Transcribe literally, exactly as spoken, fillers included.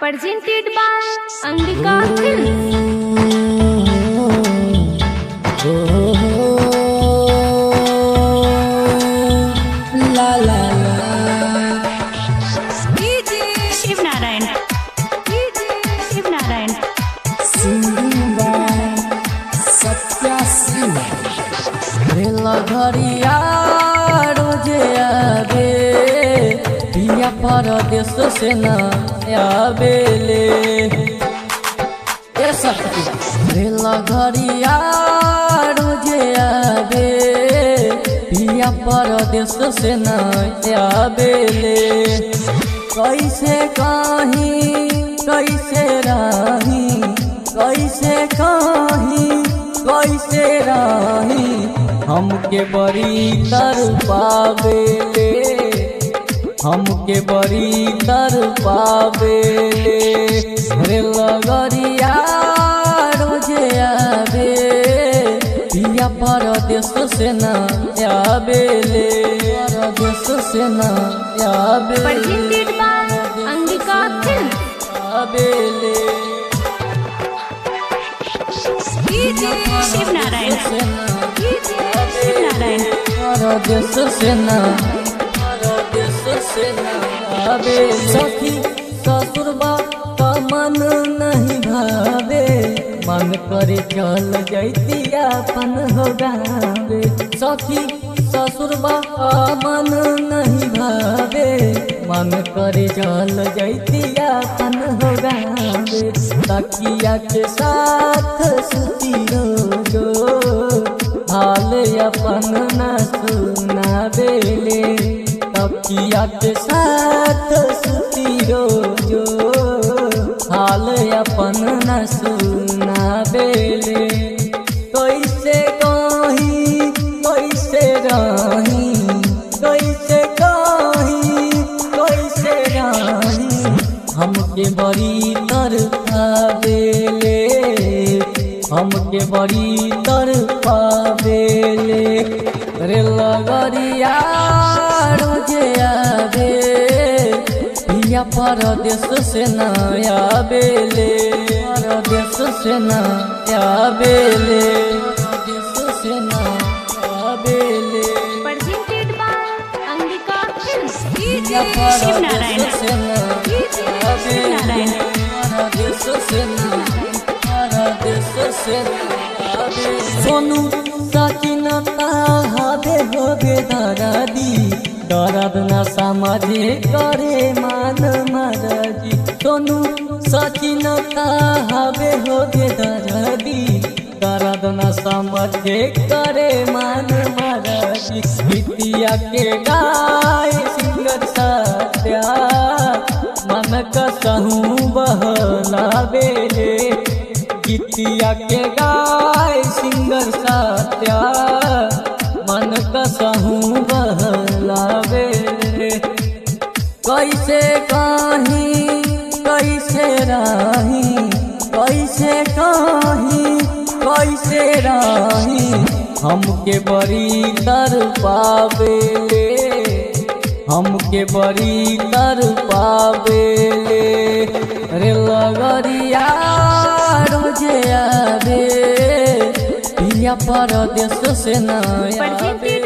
presented by Angika Films. La la la Shiv Narayan. Shiv Narayan. Simba Satya Sima Rela Ghariya roje abe Piya paradesh se na abele Esa Rela Ghariya roje abe Piya paradesh se na abele कैसे कहीं कैसे रही कैसे कहीं कैसे रही हमके बड़ी तर पावेले हमके बड़ी तर पावेले रे लगरिया रोजे आवे पिया परदेश से न आवेले परदेश से न आवेले Presented by Angika Films. आवेले Shiv Narayan. Shiv Narayan. परदेश से न परदेश से न आवे सखी ससुरबा का मन नहीं भावे मन करे चल जैती अपन हो गावे सखी ससुरबा का मन नहीं भावे मन करे चल जैती अपन हो गावे तकिया के साथ सुती रोजो हाल अपन न सुनावेले तकिया के साथ सुती रोजो हाल अपन न सुनावेले कैसे कहीं कैसे रही कैसे कहीं कैसे रही हमके बड़ी तरफावेले हमके बड़ी तरफावेले रे लगरिया रोजे आवे पिया परदेश से न आवेले परदेश से न आवेले परदेश से न आवेले Presented by Angika Films. पिया Shiv Narayan. परदेश से न आवेले परदेश से न परदेश से न आवेले सोनू सचिन ताहाबे होगे दरादी दर्द न समझे करे मान मरजी सोनू सचिन ताहाबे होगे दरादी दर्द न समझे करे मान मरजी बिटिया के गाय सिंगर सत्या मन कसहूँ बहलावेले गीतिया के गाय सिंगर सत्या मन कसहूँ बहलावेले कैसे कहीं कैसे रही कैसे कहीं कैसे रही हमके बड़ी तर पावेले हमके बड़ी तर पावेले रे लगरिया रोजे आवे पिया परदेश से न आवे।